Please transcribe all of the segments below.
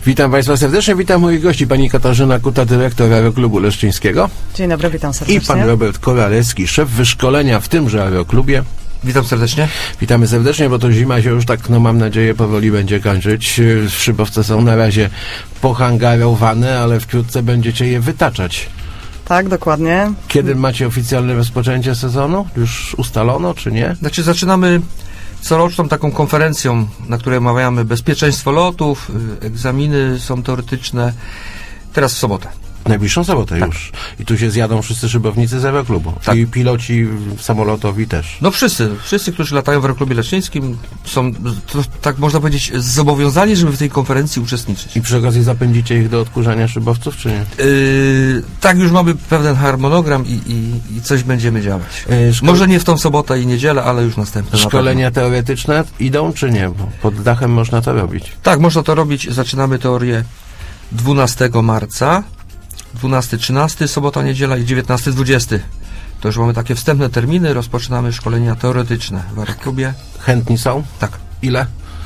Witam Państwa serdecznie, witam moich gości, pani Katarzyna Kuta, dyrektor Aeroklubu Leszczyńskiego. Dzień dobry, witam serdecznie. I pan Robert Koralewski, szef wyszkolenia w tymże aeroklubie. Witam serdecznie. Witamy serdecznie, bo to zima się już tak, mam nadzieję, powoli będzie kończyć. Szybowce są na razie pohangarowane, ale wkrótce będziecie je wytaczać. Tak, dokładnie. Kiedy macie oficjalne rozpoczęcie sezonu? Już ustalono, czy nie? Znaczy, zaczynamy coroczną taką konferencją, na której omawiamy bezpieczeństwo lotów, egzaminy są teoretyczne. Teraz w sobotę. Najbliższą sobotę tak. Już. I tu się zjadą wszyscy szybownicy z aeroklubu. Tak. I piloci samolotowi też. No wszyscy, którzy latają w aeroklubie leszczyńskim są, tak można powiedzieć, zobowiązani, żeby w tej konferencji uczestniczyć. I przy okazji zapędzicie ich do odkurzania szybowców, czy nie? Tak, już mamy pewien harmonogram i coś będziemy działać. Może nie w tą sobotę i niedzielę, ale już następne. Szkolenia teoretyczne idą, czy nie? Bo pod dachem można to robić. Tak, można to robić. Zaczynamy teorię 12 marca. 12-13, sobota, niedziela i 19-20. To już mamy takie wstępne terminy, rozpoczynamy szkolenia teoretyczne w aeroklubie. Chętni są? Tak. Ile?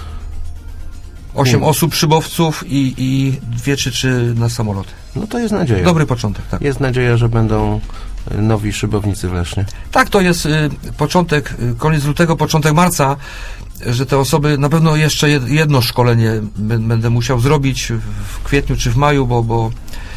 8 osób szybowców i 2 czy 3 na samoloty. No to jest nadzieja. Dobry początek, tak. Jest nadzieja, że będą nowi szybownicy w Lesznie. Tak, to jest początek, koniec lutego, początek marca, że te osoby, na pewno jeszcze jedno szkolenie będę musiał zrobić w kwietniu czy w maju, bo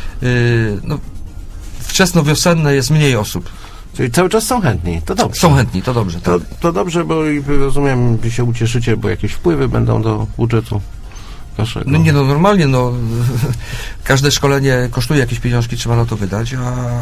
wczesnowiosenne jest mniej osób. Czyli cały czas są chętni, to dobrze. Są chętni, to dobrze. Tak. To dobrze, bo rozumiem, że się ucieszycie, bo jakieś wpływy będą do budżetu waszego. No normalnie, każde szkolenie kosztuje jakieś pieniążki, trzeba na to wydać,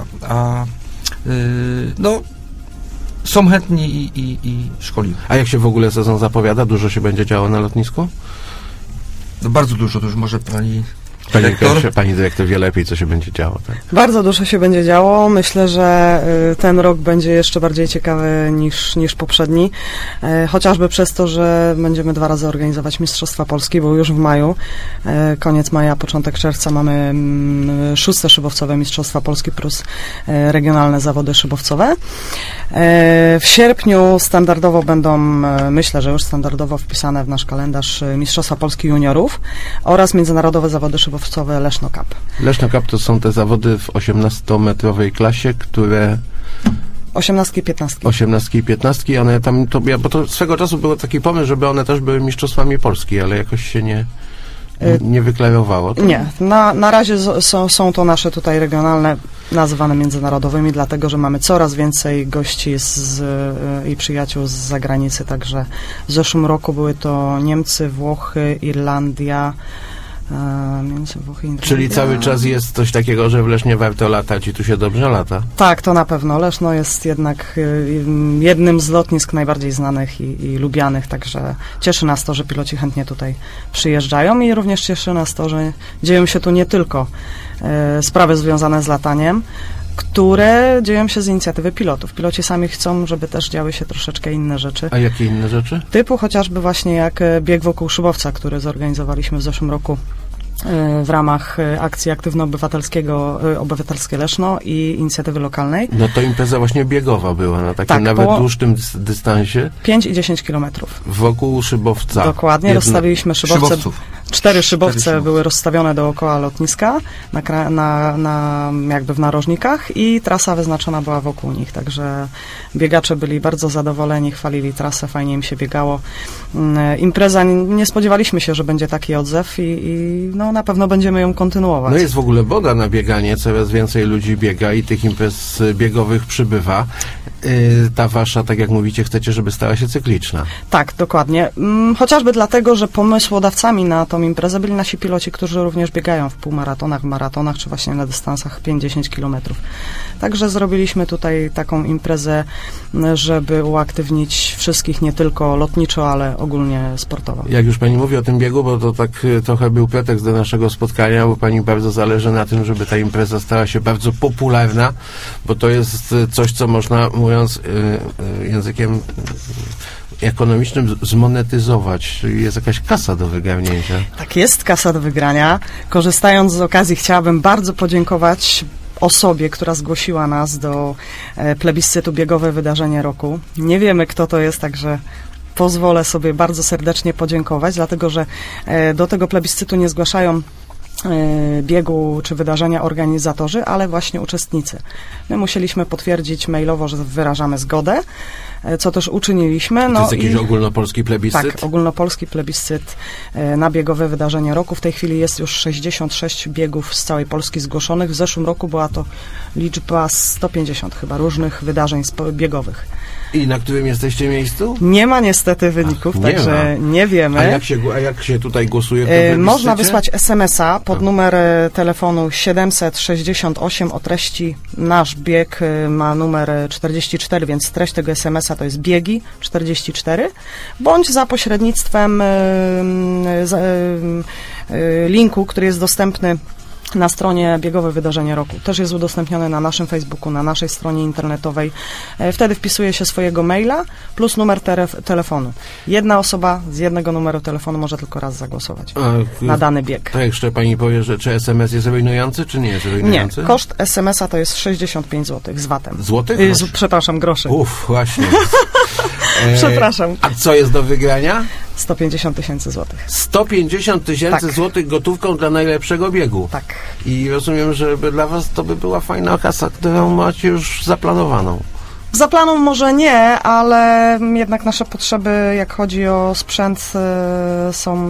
są chętni i szkolimy. A jak się w ogóle sezon zapowiada? Dużo się będzie działo na lotnisku? No bardzo dużo, to już może pani dyrektor wie lepiej, co się będzie działo. Tak? Bardzo dużo się będzie działo. Myślę, że ten rok będzie jeszcze bardziej ciekawy niż poprzedni. Chociażby przez to, że będziemy 2 razy organizować Mistrzostwa Polski, bo już w maju, koniec maja, początek czerwca mamy 6. szybowcowe Mistrzostwa Polski plus regionalne zawody szybowcowe. W sierpniu standardowo będą, myślę, że już standardowo wpisane w nasz kalendarz Mistrzostwa Polski juniorów oraz międzynarodowe zawody szybowcowe Leszno Cup. Leszno Cup to są te zawody w 18-metrowej klasie, które... 18 i 15. 18 i 15, one tam, bo to swego czasu był taki pomysł, żeby one też były mistrzostwami Polski, ale jakoś się nie wyklarowało. To... Nie, na razie są to nasze tutaj regionalne, nazywane międzynarodowymi, dlatego, że mamy coraz więcej gości i przyjaciół z zagranicy, także w zeszłym roku były to Niemcy, Włochy, Irlandia, Czyli cały czas jest coś takiego, że w Lesznie warto latać i tu się dobrze lata? Tak, to na pewno. Leszno jest jednak jednym z lotnisk najbardziej znanych i lubianych, także cieszy nas to, że piloci chętnie tutaj przyjeżdżają i również cieszy nas to, że dzieją się tu nie tylko sprawy związane z lataniem, które dzieją się z inicjatywy pilotów. Piloci sami chcą, żeby też działy się troszeczkę inne rzeczy. A jakie inne rzeczy? Typu chociażby właśnie jak bieg wokół szybowca, który zorganizowaliśmy w zeszłym roku w ramach akcji aktywno-obywatelskie Leszno i inicjatywy lokalnej. No to impreza właśnie biegowa była, na takim nawet dłuższym dystansie. 5 i 10 kilometrów. Wokół szybowca. Dokładnie, rozstawiliśmy szybowce. 4 szybowce były rozstawione dookoła lotniska, jakby w narożnikach i trasa wyznaczona była wokół nich, także biegacze byli bardzo zadowoleni, chwalili trasę, fajnie im się biegało. Impreza, nie spodziewaliśmy się, że będzie taki odzew i na pewno będziemy ją kontynuować. No jest w ogóle moda na bieganie, coraz więcej ludzi biega i tych imprez biegowych przybywa. Ta wasza, tak jak mówicie, chcecie, żeby stała się cykliczna. Tak, dokładnie. Chociażby dlatego, że pomysłodawcami na tą imprezę byli nasi piloci, którzy również biegają w półmaratonach, w maratonach, czy właśnie na dystansach 5-10 kilometrów. Także zrobiliśmy tutaj taką imprezę, żeby uaktywnić wszystkich, nie tylko lotniczo, ale ogólnie sportowo. Jak już pani mówi o tym biegu, bo to tak trochę był pretekst do naszego spotkania, bo pani bardzo zależy na tym, żeby ta impreza stała się bardzo popularna, bo to jest coś, co można, mówiąc językiem ekonomicznym, zmonetyzować. Jest jakaś kasa do wygarnięcia. Tak, jest kasa do wygrania. Korzystając z okazji, chciałabym bardzo podziękować osobie, która zgłosiła nas do plebiscytu Biegowe Wydarzenie Roku. Nie wiemy, kto to jest, także pozwolę sobie bardzo serdecznie podziękować, dlatego że do tego plebiscytu nie zgłaszają biegu czy wydarzenia organizatorzy, ale właśnie uczestnicy. My musieliśmy potwierdzić mailowo, że wyrażamy zgodę, co też uczyniliśmy. To jest jakiś ogólnopolski plebiscyt? Tak, ogólnopolski plebiscyt na biegowe wydarzenie roku. W tej chwili jest już 66 biegów z całej Polski zgłoszonych. W zeszłym roku była to liczba 150 chyba różnych wydarzeń biegowych. I na którym jesteście miejscu? Nie ma niestety wyników, także nie wiemy. A jak się tutaj głosuje w tym plebiscycie? Można wysłać SMS-a pod numer telefonu 768 o treści nasz bieg ma numer 44, więc treść tego SMS-a to jest biegi 44, bądź za pośrednictwem linku, który jest dostępny na stronie Biegowe Wydarzenie Roku. Też jest udostępniony na naszym Facebooku, na naszej stronie internetowej. Wtedy wpisuje się swojego maila plus numer telefonu. Jedna osoba z jednego numeru telefonu może tylko raz zagłosować na dany bieg. Tak, jeszcze pani powie, że czy SMS jest rujnujący, czy nie jest rujnujący? Nie, koszt SMS-a to jest 65 zł z VAT-em. Złotych? Przepraszam, groszy. Właśnie. Przepraszam. A co jest do wygrania? 150 000 złotych. 150 000 złotych gotówką dla najlepszego biegu. Tak. I rozumiem, że dla was to by była fajna kasa, którą macie już zaplanowaną. Za planą może nie, ale jednak nasze potrzeby, jak chodzi o sprzęt, są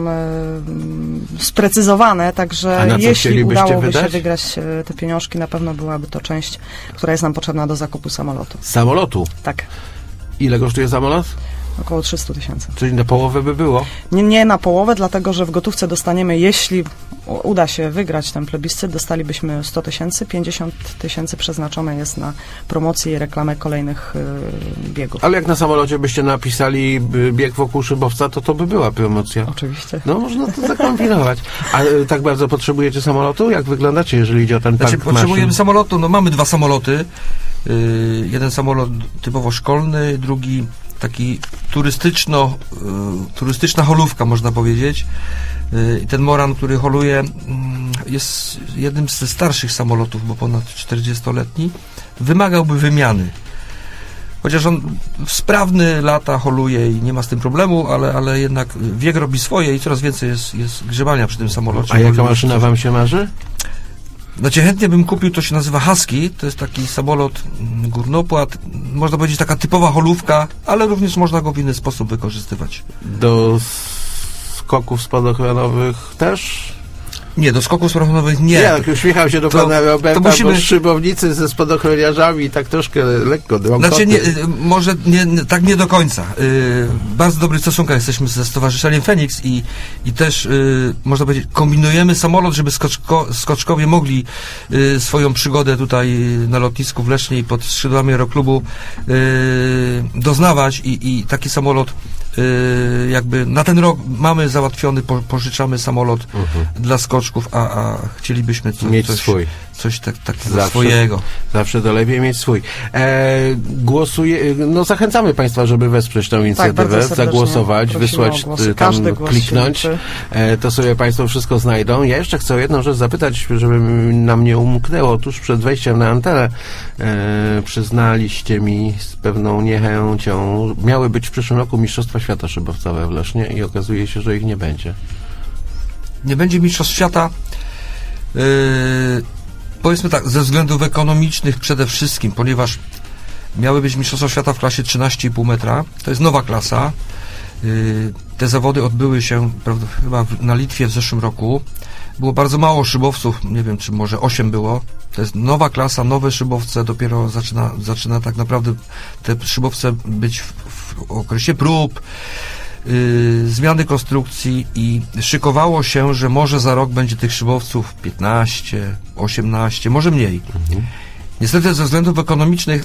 sprecyzowane, także jeśli udałoby się wygrać te pieniążki, na pewno byłaby to część, która jest nam potrzebna do zakupu samolotu. Samolotu? Tak. Ile kosztuje samolot? Około 300 000. Czyli na połowę by było? Nie na połowę, dlatego że w gotówce dostaniemy, jeśli uda się wygrać ten plebiscyt, dostalibyśmy 100 000, 50 000 przeznaczone jest na promocję i reklamę kolejnych biegów. Ale jak na samolocie byście napisali bieg wokół szybowca, to by była promocja. Oczywiście. No, można to zakombinować. A tak bardzo potrzebujecie samolotu? Jak wyglądacie, jeżeli idzie o ten park potrzebujemy samolotu. No, mamy dwa samoloty. Jeden samolot typowo szkolny, drugi taki turystyczna holówka, można powiedzieć. I ten Moran, który holuje, jest jednym ze starszych samolotów, bo ponad 40-letni. Wymagałby wymiany. Chociaż on sprawny, lata, holuje i nie ma z tym problemu, ale jednak wiek robi swoje i coraz więcej jest grzebania przy tym samolocie. A jaka maszyna wam się marzy? Znaczy chętnie bym kupił, to się nazywa Husky, to jest taki samolot górnopłat, można powiedzieć taka typowa holówka, ale również można go w inny sposób wykorzystywać. Do skoków spadochronowych też? Nie, do skoków spadochronowych nie. Jak uśmiecham się do pana Roberta, bo szybownicy ze spadochroniarzami tak troszkę lekko drąkoty. Znaczy, może tak nie do końca. Bardzo dobrych stosunkach jesteśmy ze Stowarzyszeniem Feniks i też, można powiedzieć, kombinujemy samolot, żeby skoczkowie mogli swoją przygodę tutaj na lotnisku w Lesznie pod skrzydłami aeroklubu doznawać i taki samolot jakby na ten rok mamy załatwiony, pożyczamy samolot dla skoczków, a chcielibyśmy mieć swój. Coś takiego swojego. Zawsze to lepiej mieć swój. Zachęcamy Państwa, żeby wesprzeć tę inicjatywę, zagłosować, wysłać tam, kliknąć. To sobie Państwo wszystko znajdą. Ja jeszcze chcę o jedną rzecz zapytać, żeby nam nie umknęło. Tuż przed wejściem na antenę przyznaliście mi z pewną niechęcią, miały być w przyszłym roku Mistrzostwa Świata szybowcowe w Lesznie i okazuje się, że ich nie będzie. Nie będzie Mistrzostw Świata. Powiedzmy tak, ze względów ekonomicznych przede wszystkim, ponieważ miały być Mistrzostwa Świata w klasie 13,5 metra. To jest nowa klasa. Te zawody odbyły się chyba na Litwie w zeszłym roku. Było bardzo mało szybowców, nie wiem, czy może 8 było. To jest nowa klasa, nowe szybowce, dopiero zaczyna tak naprawdę te szybowce być w okresie prób, zmiany konstrukcji i szykowało się, że może za rok będzie tych szybowców 15, 18, może mniej. Niestety ze względów ekonomicznych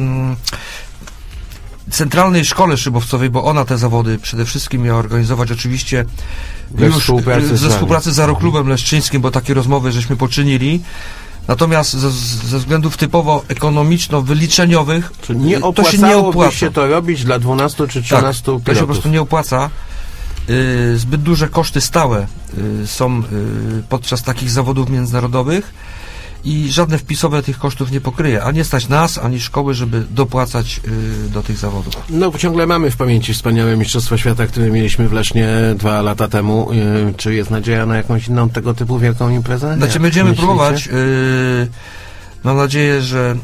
Centralnej Szkole Szybowcowej, bo ona te zawody przede wszystkim miała organizować, oczywiście ze współpracy z Aeroklubem Leszczyńskim, bo takie rozmowy żeśmy poczynili. Natomiast ze względów typowo ekonomiczno-wyliczeniowych to się nie opłaca się to robić dla 12 czy 13 pilotów. To się po prostu nie opłaca. Zbyt duże koszty stałe są podczas takich zawodów międzynarodowych i żadne wpisowe tych kosztów nie pokryje, a nie stać nas, ani szkoły, żeby dopłacać do tych zawodów. No, ciągle mamy w pamięci wspaniałe Mistrzostwa Świata, które mieliśmy w Lesznie 2 lata temu. Czy jest nadzieja na jakąś inną tego typu wielką imprezę? Znaczy, będziemy próbować. Mam nadzieję, że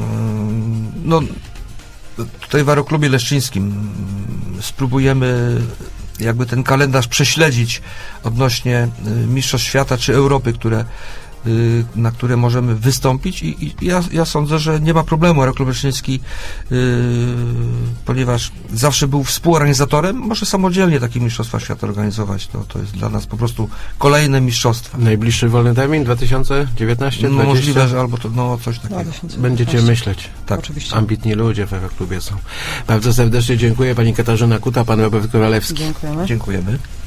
tutaj w Aeroklubie Leszczyńskim spróbujemy jakby ten kalendarz prześledzić odnośnie Mistrzostw Świata czy Europy, na które możemy wystąpić i ja sądzę, że nie ma problemu. Aeroklub Leszczyński, ponieważ zawsze był współorganizatorem, może samodzielnie takie Mistrzostwa Świata organizować. To jest dla nas po prostu kolejne mistrzostwa. Najbliższy wolny termin 2019? No, możliwe, że albo to coś takiego. Będziecie myśleć. Tak, oczywiście. Ambitni ludzie w Aeroklubie są. Bardzo serdecznie dziękuję. Pani Katarzyna Kuta, pan Robert Koralewski. Dziękujemy. Dziękujemy.